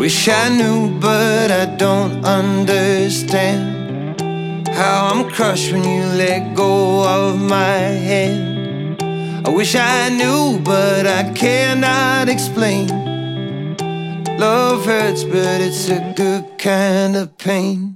wish I knew, but I don't understand how I'm crushed when you let go of my hand. I wish I knew, but I cannot explain. Love hurts, but it's a good kind of pain.